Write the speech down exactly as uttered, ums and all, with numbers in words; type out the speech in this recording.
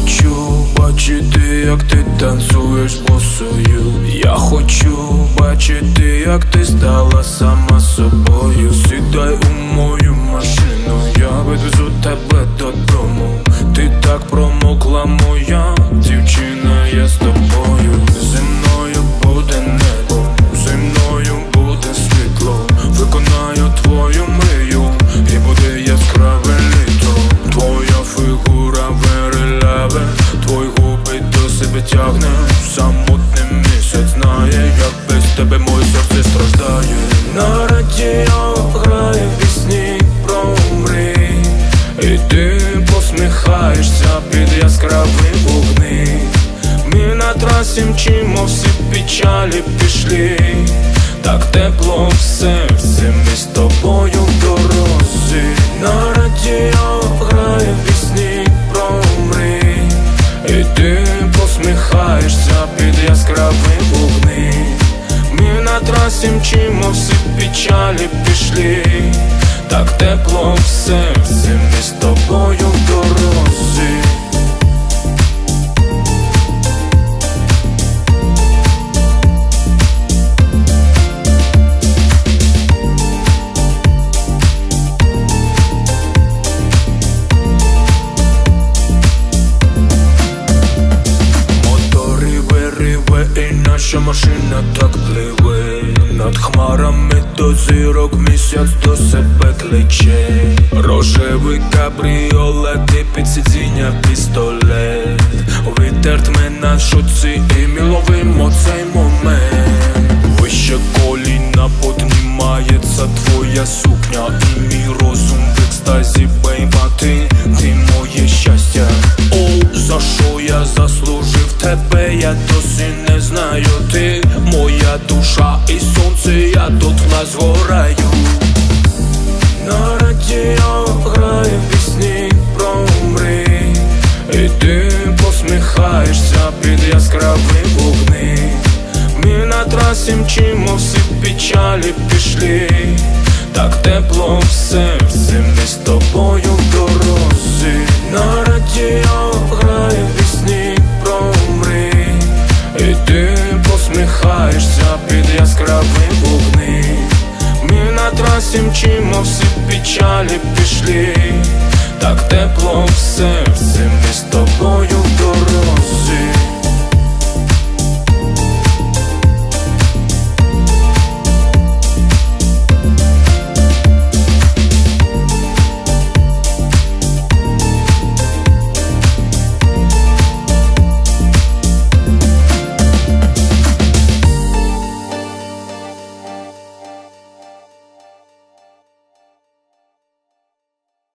хочу бачити, як ти танцюєш босою. Я хочу бачити, як ти стала сама собою. Сідай у мою машину, я відвезу тебе додому. Ти так промокла, моя дівчина, я з тобою. Зі мною буде небо, зі мною буде світло. Виконаю твою мрію і буде яскраве літо. Твоя фігура very love, твої губи до себе тягне. Самотний місяць знає, як без тебе моє серце страждає. На радіо грає пісні про мрії, і ти посміхаєшся під яскраві вогни. Ми на трасі мчимо, всі печалі пішли. Так тепло в серці, ми з тобою в дорозі. На радіо грає пісні про мрії, і ти посміхаєшся під яскраві вогни. Ми на трасі мчимо, всі печалі пішли. Так тепло в серці, ми з тобою в дорозі. І наша машина так пливе над хмарами до зірок, місяць до себе кличе. Рожевий кабріолет і під сидіння пістолет. Вітер тьме на шоці і ми ловимо цей момент. Вище коліна піднімається твоя сукня, і мій розум в екстазі, бейба, ти, ти моє щастя. О, за що я заслужив тебе, я досі не знаю. Ти моя душа і сонце, я тут в згораю. На радіо грає пісні про мрії, і ти посміхаєшся під яскраві вогни. Ми на трасі мчимо, всі печалі пішли. Так тепло в серці, ми з тобою в дорозі. На радіо грає пісні про мрії, і ти посміхаєшся під яскраві вогни. Ми на трасі мчимо, всі печалі пішли. Так тепло в серці, ми з тобою в дорозі.